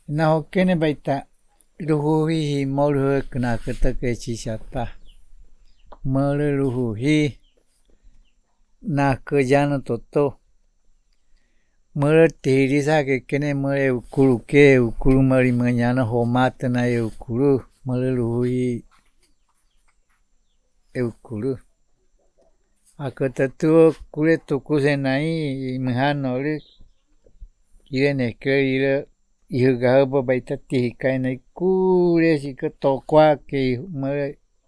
Na hokene baita luhuhi molhe kena keteke chisata mole luhuhi na kejana toto mole tirisa ke kene mole ukulu mari menyana homate na ukulu mole luhuhi ukulu akatatu kule tukusenai imhanole ireneke ire ihugahaba baita tihikainai kule sika tokwa ke mole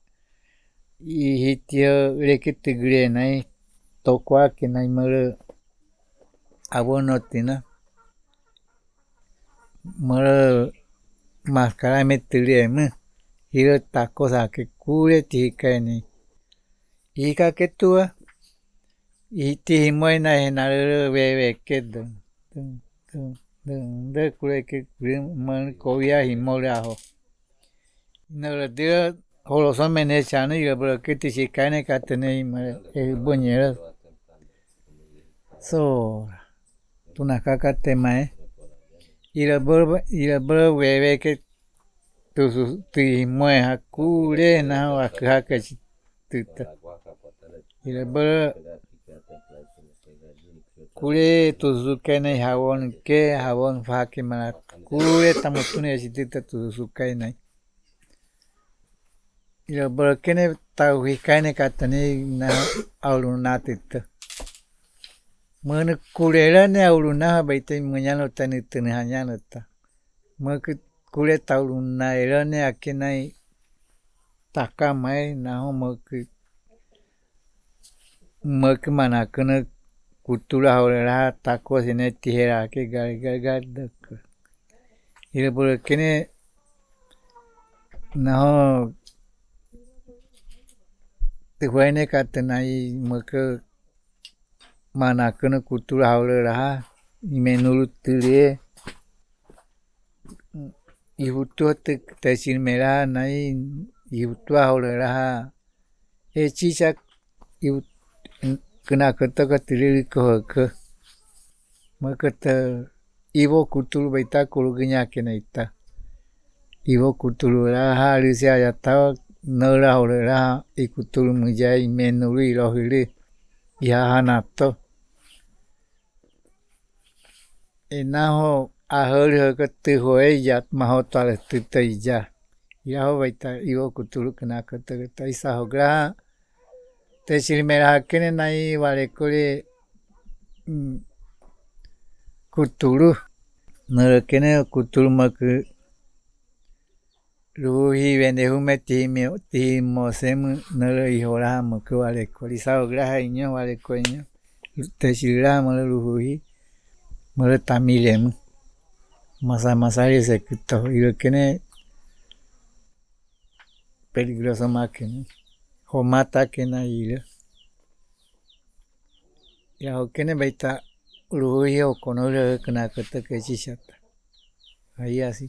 ihitio reketigrenai tokwa ke nai mole abonotina mole maskara metilieme ire takosa ke kule tihikainai ika ketua itihimoina henalele wewekedo de kuleke man koya himole aho naladia holosomene chane ya braketi sikane katene bonera so tunakaka temae ira weweke tusu timoe hakule na wakaka tuta ira kule tuzukene hawon fake mana kule tamutune sitita tuzukainai ira kene tauhikaine katane na aulunatita mana kulera ne auluna baita menyano tanitene hanyanata maka kule tauluna erane akenai takamai naho maka mana kena kutura haurera tako sine tihera ke gargadaka ira kene naho tehuaine katenai maka mana kena kutura haurera imenulu tilie ihutua tesilmera nai ihutua haurera chisak kena ketaka tilili kohaka makata iwo kutulu baita kulugenya kenaita iwo kutulu raha alisia yatawa nora horera ikutulu mujai menulu irohili ihahanato enaho aholi hakati hoe yat mahotale tita ija yaho baita iwo kutulu kena ketaka isa hogra tesilmera kene nai walekole kutulu nara kene kutulu maka luhi wendehume tihimosemu nara ihora maka walekole isa hogra hainyo walekoinyo tesilra mala luhi mala tamilemu masa sekito ira kene peligroso makene homata kena ira ya kene baita luhi okonole kena keteke chisata ahí así